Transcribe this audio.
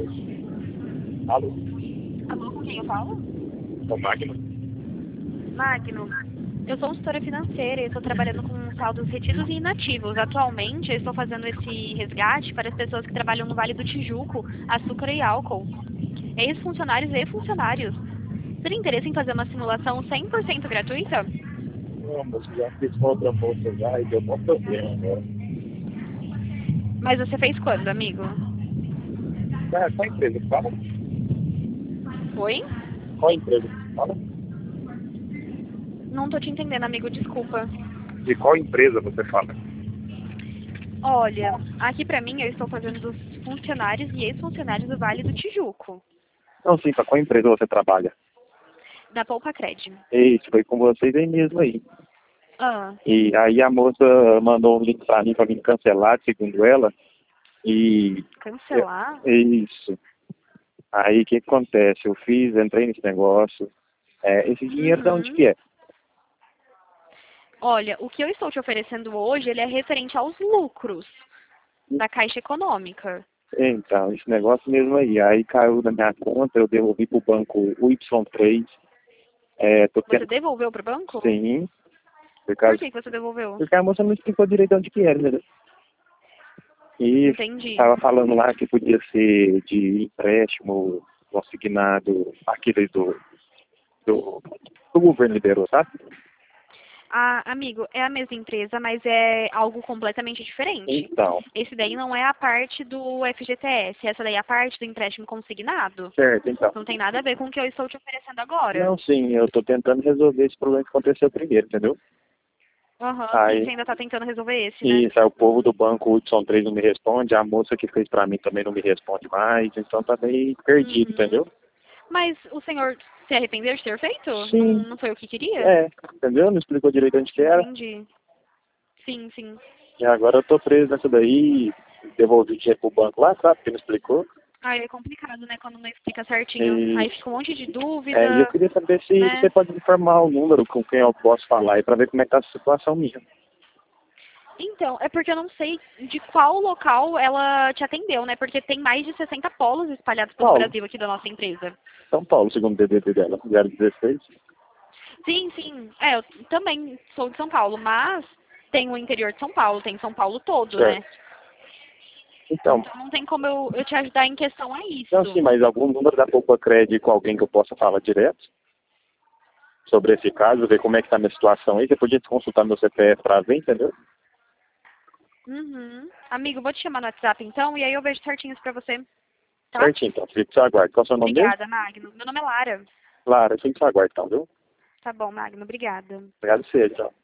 Alô? Alô, com quem eu falo? É o Magno? Magno, eu sou consultora financeira e estou trabalhando com saldos retidos e inativos. Atualmente, eu estou fazendo esse resgate para as pessoas que trabalham no Vale do Tijuco, açúcar e álcool. Ex-funcionários e funcionários. Teria interesse em fazer uma simulação 100% gratuita? Não, moço, já fiz com outra moça já e deu um problema agora. Mas você fez quando, amigo? Qual empresa que fala? Oi? Qual empresa que fala? Não tô te entendendo, amigo, desculpa. De qual empresa você fala? Olha, aqui pra mim eu estou fazendo dos funcionários e ex-funcionários do Vale do Tijuco, Não, sim, para qual empresa você trabalha? da Poupa Cred. Isso, foi com vocês aí mesmo aí. Ah, E aí a moça mandou um link para mim cancelar, segundo ela. E cancelar? isso. Aí o que acontece? Eu entrei nesse negócio. Esse dinheiro de onde Uhum. que é? Olha, o que eu estou te oferecendo hoje, ele é referente aos lucros da Caixa Econômica. Então, esse negócio mesmo aí. Aí caiu na minha conta, eu devolvi pro banco o Y3. Tô Você tendo. devolveu pro banco? Sim, por Por causa. que que você devolveu? Porque a moça não explicou direito onde que era, né? E Entendi. estava falando lá que podia ser de empréstimo consignado, aquele do, do governo liberou, sabe? Ah, amigo, é a mesma empresa, mas é algo completamente diferente. Então, Esse daí não é a parte do FGTS, essa daí é a parte do empréstimo consignado. certo, então. Não tem nada a ver com o que eu estou te oferecendo agora. Não, sim, eu tô tentando resolver esse problema que aconteceu primeiro, entendeu? Aham, sim, você Aí, ainda está tentando resolver esse, né? isso, aí o povo do banco Y3 não me responde, a moça que fez pra mim também não me responde mais, então tá meio perdido, Uhum. entendeu? Mas o senhor se arrependeu de ter feito? Não, Sim, não foi o que queria? entendeu? Não explicou direito onde que era. Entendi. Sim, sim. E agora eu tô preso nessa daí, devolvi o dinheiro pro banco lá, sabe? Porque não explicou. Aí é complicado, né, quando não explica certinho. E, Aí fica um monte de e eu dúvida, queria saber se você né? pode me informar o número com quem eu posso falar aí pra ver como é que tá a situação minha. Então, é porque eu não sei de qual local ela te atendeu, né? Porque tem mais de 60 polos espalhados pelo Paulo, Brasil aqui da nossa empresa. São Paulo, segundo o DDD dela, 016. Sim, sim. É, eu também sou de São Paulo, mas tem o interior de São Paulo, tem São Paulo todo, né? Certo. Então, Então não tem como eu te ajudar em questão a não, sim, isso. mas algum número da Poupa Cred com alguém que eu possa falar direto sobre esse caso, ver como é que tá a minha situação aí. Você podia consultar meu CPF pra ver, entendeu? Uhum. Amigo, vou te chamar no WhatsApp então, e aí eu vejo certinho isso pra você, tá? Certinho, então. Fico no seu aguardo. Qual é o seu nome mesmo? Obrigada, Magno. Meu nome é Lara. Lara, fico no seu aguardo, então, viu? Tá bom, Magno. Obrigada. Obrigado, você, então.